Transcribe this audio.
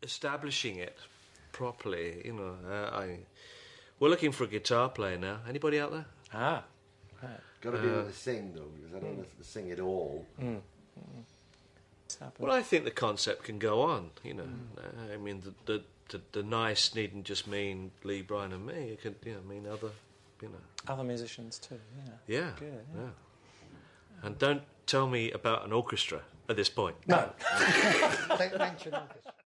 establishing it properly. You know, we're looking for a guitar player now. Anybody out there? Ah. Got to be able to sing though, because I don't know if they sing it all. Well, I think the concept can go on. You know, I mean, the nice needn't just mean Lee, Brian, and me. It could, mean other, other musicians too. Yeah. Yeah. Good. Yeah. And don't tell me about an orchestra at this point. No. Don't mention orchestra.